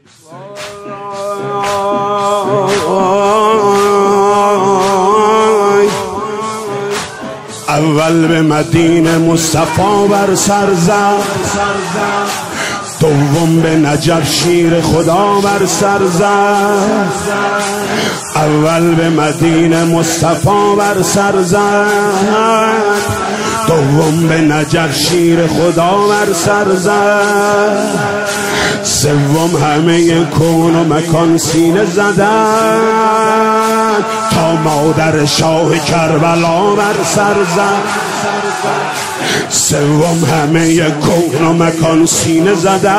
اول به مدینه مصطفی بر سر زد، دوم به نجف شیر خدا بر سر زد. اول به مدینه مصطفی بر سر زد، دوم به نجف شیر خدا بر سر زد. سوم همه کون و مکان سینه زدن تا مادر شاه کربلا بر سر زد. سوم همه کون و مکان سینه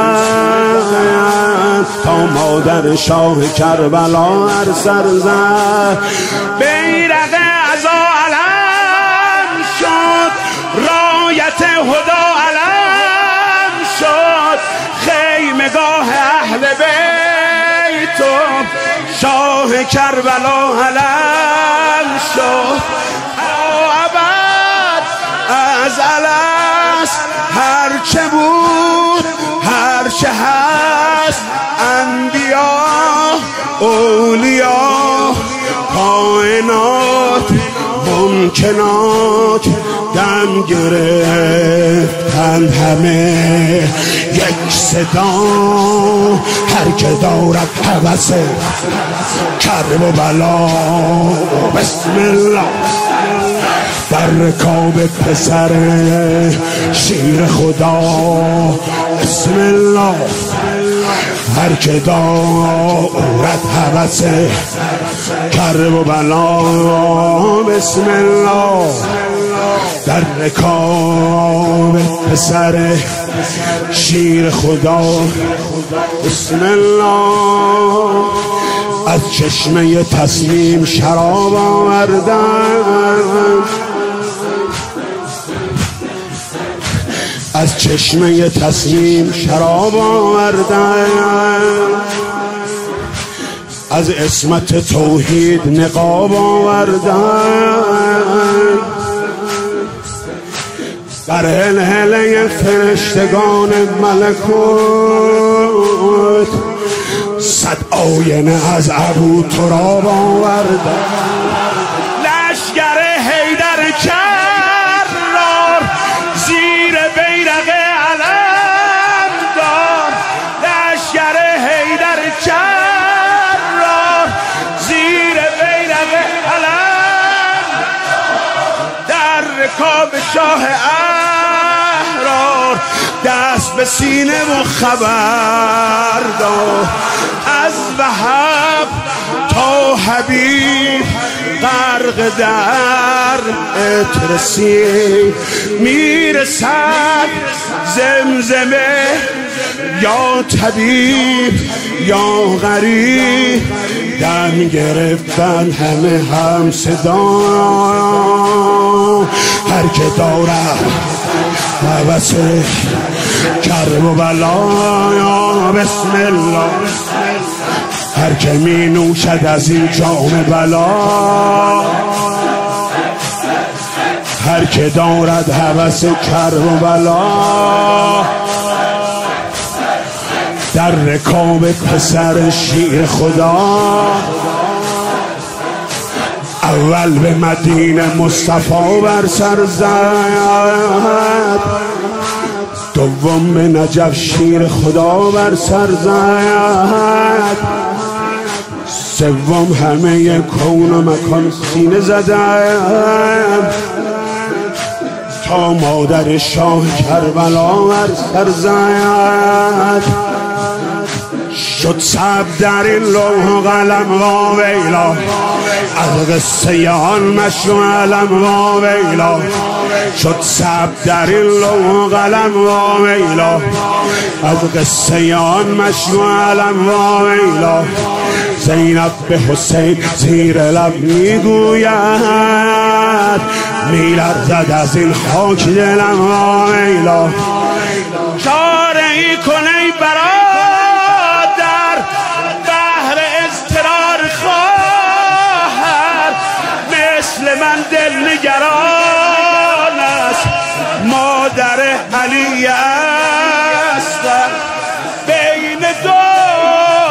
زدن تا مادر شاه کربلا بر سر زد. بیرق عزا علم شد، رایت هدا علم شد، خیمگاه اهل بیت و شاه کربلا علم شد. ازل است هر چه بود هر چه هست، انبیا اولیا کائنات ممکنات دم گرفتند همه یک صدا. هر که دارد هوس کرب و بلا بسم الله در رکاب پسر شیر خدا بسم الله. هر که دارد هوس کرب و بلا بسم الله در رکاب پسر شیر خدا بسم الله. از چشمه تسلیم شراب آوردن، از چشمه تسلیم شراب آوردن، از عصمت توحید نقاب آوردن. در هلهله فرشتگان ملکوت صد آینه از ابو تراب آوردن. لشگر حیدر کرار زیر بیرق علم دار، لشگر حیدر کرار زیر بیرق علم در رکاب شاه احرار. دست به سینه و خبر دار از وهب تا حبیب غرق در اترسی میرسد زمزمه یا طبیب یا غریب. دم گرفتن همه هم صدا. هر که دارد هوس کرب و بلا بسم الله. هر که می نوشد از این جام بلا، هر که دارد هوس کرب و بلا در رکاب پسر شیر خدا. اول به مدینه مصطفی بر سر زد، دوم به نجف شیر خدا بر سر زد، سوم همه کون و مکان سینه زدن تا مادر شاه کربلا بر سر زد. شد سب در این لوح و قلم و ویلا، از قصه آن مشروع علم و ویلا. شد سب در این لوح و قلم و ویلا، از قصه آن مشروع علم و ویلا. زینب به حسین زیر لب میگوید، میلرزد از این خاک دلم و ویلا. چاره ای کن ای برادر بهر اضطرار خواهر، مثل من دل نگران است مادر علی است. بین دو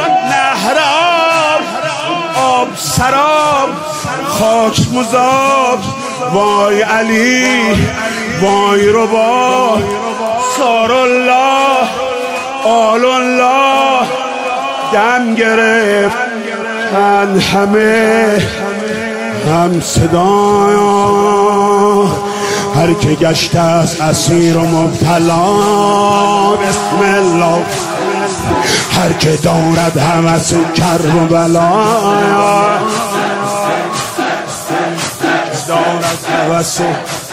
خاک مذاب وای علی وای ربا سار الله آل الله دم گرفت من همه هم صدایا هر که گشته است اسیر و مبتلا بسم الله هر که دارد هوس کرب و بلایا دارد هوس